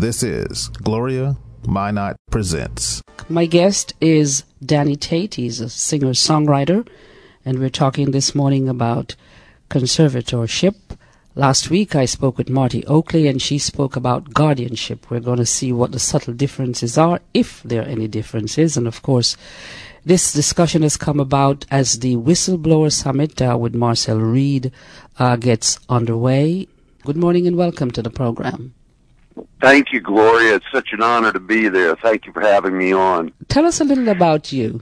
This is Gloria Minot Presents. My guest is Danny Tate. He's a singer-songwriter, and we're talking this morning about conservatorship. Last week I spoke with Marty Oakley, and she spoke about guardianship. We're going to see what the subtle differences are, if there are any differences. And of course, this discussion has come about as the Whistleblower Summit with Marcel Reed gets underway. Good morning and welcome to the program. Thank you, Gloria. It's such an honor to be there. Thank you for having me on. Tell us a little about you.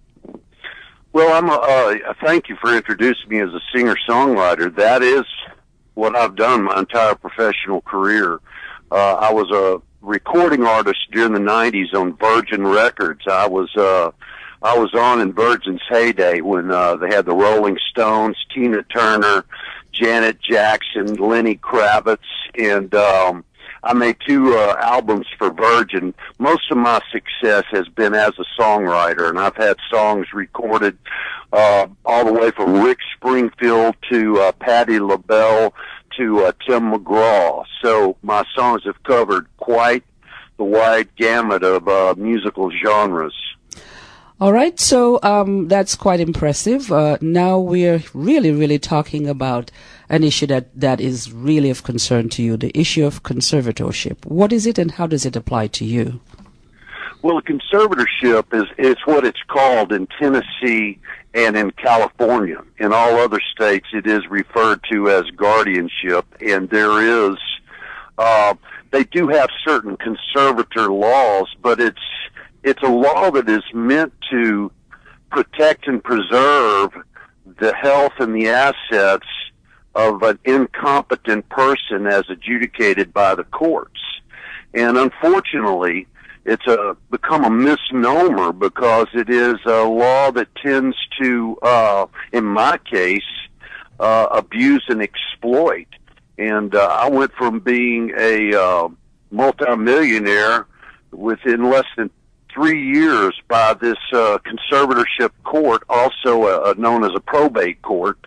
Well, thank you for introducing me as a singer-songwriter. That is what I've done my entire professional career. I was a recording artist during the 90s on Virgin Records. I was on in Virgin's heyday when they had the Rolling Stones, Tina Turner, Janet Jackson, Lenny Kravitz, and I made 2 albums for Virgin. Most of my success has been as a songwriter, and I've had songs recorded all the way from Rick Springfield to Patti LaBelle to Tim McGraw. So my songs have covered quite the wide gamut of musical genres. All right, so that's quite impressive. Now we're really talking about an issue that is really of concern to you, the issue of conservatorship. What is it and how does it apply to you? Well, a conservatorship is what it's called in Tennessee and in California. In all other states, it is referred to as guardianship, and there is, they do have certain conservator laws, but it's a law that is meant to protect and preserve the health and the assets of an incompetent person as adjudicated by the courts. And unfortunately, it's become a misnomer because it is a law that tends to, in my case, abuse and exploit. And I went from being a multimillionaire within less than 3 years by this conservatorship court, also known as a probate court.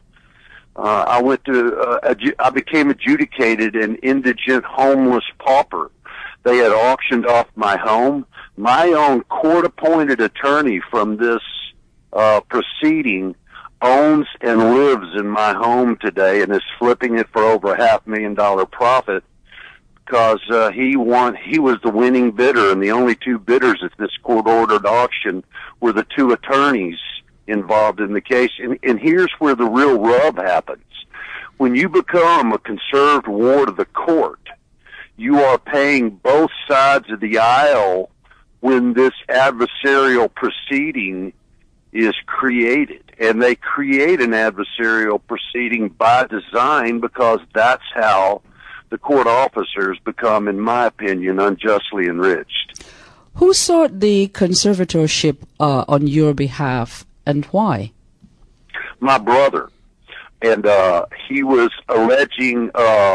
I became adjudicated an indigent homeless pauper. They had auctioned off my home. My own court-appointed attorney from this proceeding owns and lives in my home today and is flipping it for over $500,000 profit because he was the winning bidder, and the only 2 bidders at this court-ordered auction were the 2 attorneys involved in the case. And here's where the real rub happens. When you become a conserved ward of the court, you are paying both sides of the aisle when this adversarial proceeding is created. And they create an adversarial proceeding by design because that's how the court officers become, in my opinion, unjustly enriched. Who sought the conservatorship on your behalf and why? My brother. And he was alleging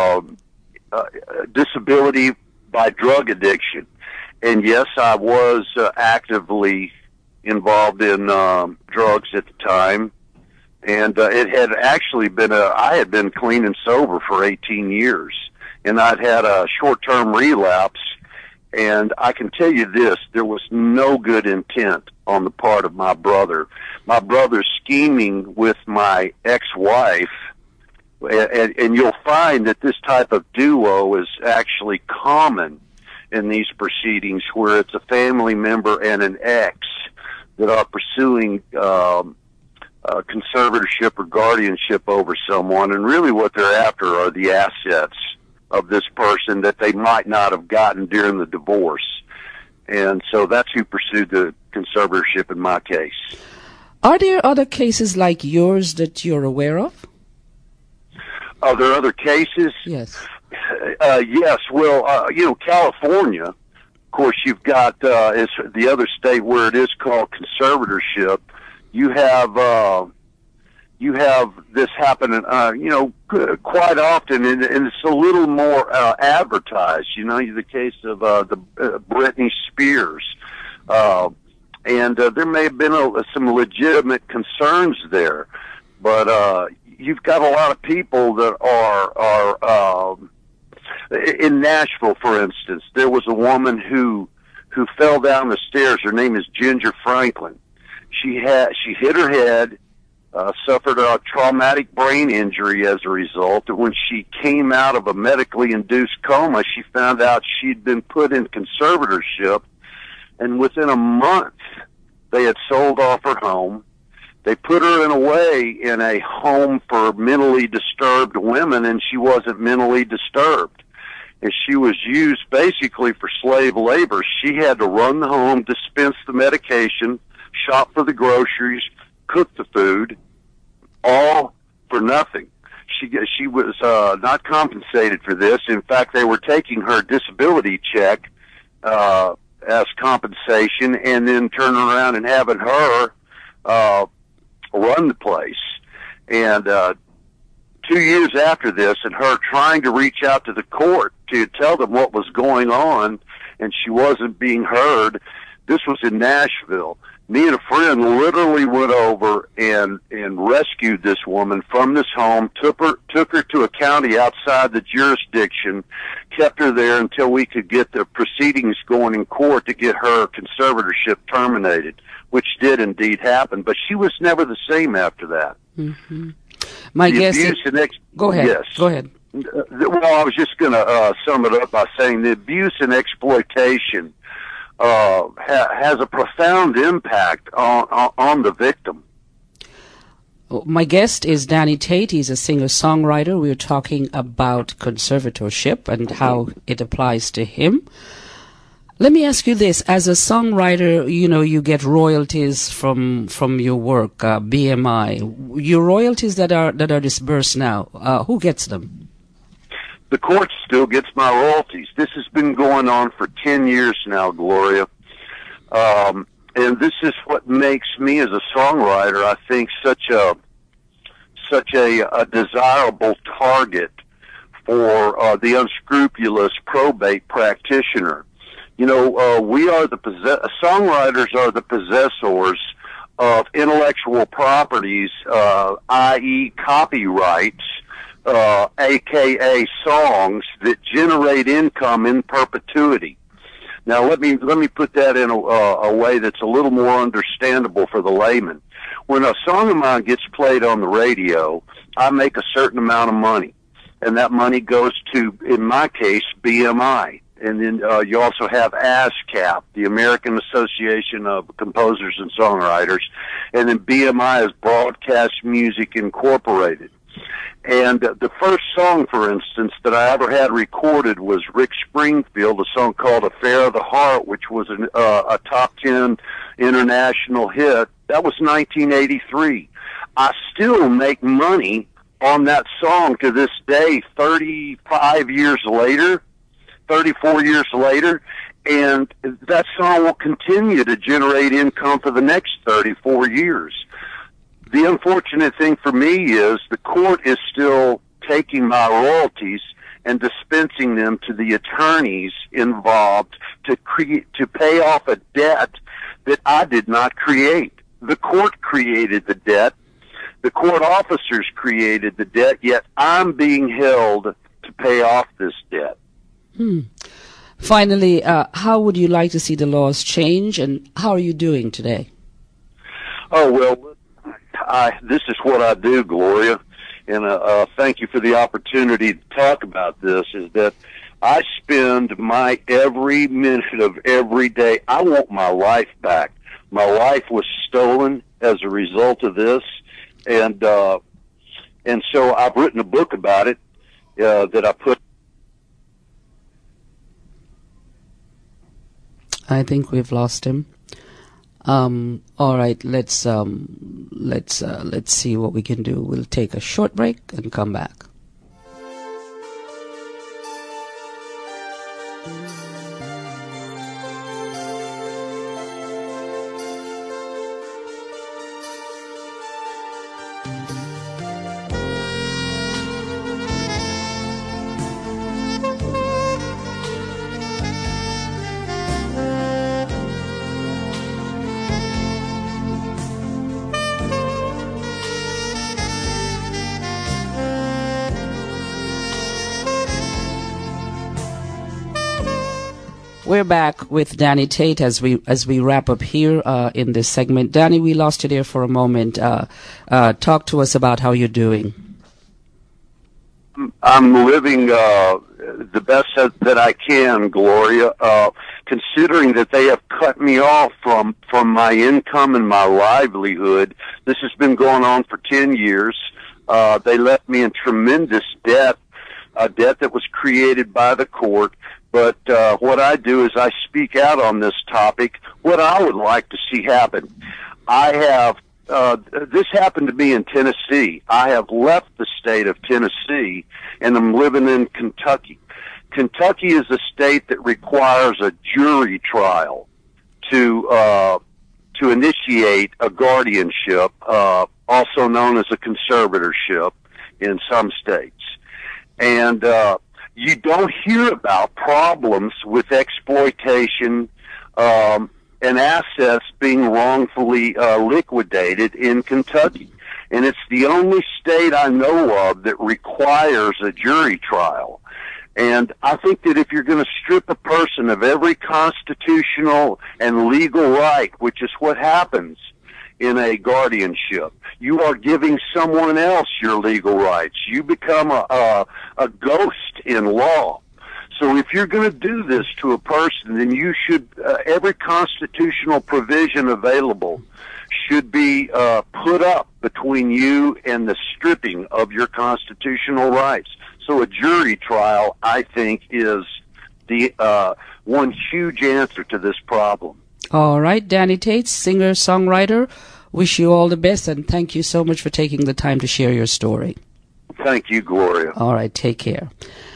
disability by drug addiction. And yes, I was actively involved in drugs at the time. And it had actually been I had been clean and sober for 18 years. And I'd had a short-term relapse. And I can tell you this, there was no good intent on the part of my brother. My brother scheming with my ex-wife, and you'll find that this type of duo is actually common in these proceedings where it's a family member and an ex that are pursuing conservatorship or guardianship over someone, and really what they're after are the assets of this person that they might not have gotten during the divorce. And so that's who pursued the conservatorship in my case. Are there other cases like yours that you're aware of? Are there other cases? Yes. Yes. Well, California, of course, you've got is the other state where it is called conservatorship. You have this happening, quite often, and it's a little more advertised. The case of the Britney Spears, and there may have been some legitimate concerns there, but you've got a lot of people that are In Nashville, for instance, there was a woman who fell down the stairs. Her name is Ginger Franklin. She hit her head, suffered a traumatic brain injury as a result. And when she came out of a medically induced coma, she found out she'd been put in conservatorship, and within a month, they had sold off her home. They put her in a home for mentally disturbed women, and she wasn't mentally disturbed. And she was used basically for slave labor. She had to run the home, dispense the medication, shop for the groceries, cook the food, all for nothing. She was not compensated for this. In fact, they were taking her disability check as compensation, and then turning around and having her run the place. And 2 years after this, and her trying to reach out to the court to tell them what was going on, and she wasn't being heard. This was in Nashville. Me and a friend literally went over and rescued this woman from this home, took her to a county outside the jurisdiction, kept her there until we could get the proceedings going in court to get her conservatorship terminated, which did indeed happen. But she was never the same after that. Mm-hmm. My guess is... Go ahead. Yes. Go ahead. Well, I was just going to sum it up by saying the abuse and exploitation has a profound impact on the victim. My guest is Danny Tate. He's a singer-songwriter. We're talking about conservatorship and how it applies to him. Let me ask you this. As a songwriter, you get royalties from your work, BMI. Your royalties that are disbursed now, who gets them? The court still gets my royalties. This has been going on for 10 years now, Gloria. And this is what makes me as a songwriter, I think, such a desirable target for the unscrupulous probate practitioner. Songwriters are the possessors of intellectual properties, i.e. copyrights, aka songs that generate income in perpetuity. Now, let me put that in a way that's a little more understandable for the layman. When a song of mine gets played on the radio, I make a certain amount of money, and that money goes to, in my case, BMI. And then you also have ASCAP, the American Association of Composers and Songwriters, and then BMI is Broadcast Music Incorporated. And the first song, for instance, that I ever had recorded was Rick Springfield, a song called Affair of the Heart, which was a top 10 international hit. That was 1983. I still make money on that song to this day, 34 years later, and that song will continue to generate income for the next 34 years. The unfortunate thing for me is the court is still taking my royalties and dispensing them to the attorneys involved to pay off a debt that I did not create. The court created the debt. The court officers created the debt, yet I'm being held to pay off this debt. Finally, how would you like to see the laws change, and how are you doing today? Oh, well, this is what I do, Gloria, and thank you for the opportunity to talk about this, is that I spend my every minute of every day. I want my life back. My life was stolen as a result of this, and so I've written a book about it that I put. I think we've lost him. All right, let's see what we can do. We'll take a short break and come back. We're back with Danny Tate as we wrap up here in this segment. Danny, we lost you there for a moment. Talk to us about how you're doing. I'm living the best that I can, Gloria. Considering that they have cut me off from my income and my livelihood, this has been going on for 10 years. They left me in tremendous debt, a debt that was created by the court. But what I do is I speak out on this topic, what I would like to see happen. I have this happened to me in Tennessee. I have left the state of Tennessee and I'm living in Kentucky. Kentucky is a state that requires a jury trial to initiate a guardianship, also known as a conservatorship in some states. And you don't hear about problems with exploitation and assets being wrongfully liquidated in Kentucky. And it's the only state I know of that requires a jury trial. And I think that if you're going to strip a person of every constitutional and legal right, which is what happens in a guardianship, you are giving someone else your legal rights. You become a ghost in law. So if you're going to do this to a person, then you should, every constitutional provision available should be put up between you and the stripping of your constitutional rights. So a jury trial, I think, is the one huge answer to this problem. All right, Danny Tate, singer, songwriter, wish you all the best, and thank you so much for taking the time to share your story. Thank you, Gloria. All right, take care.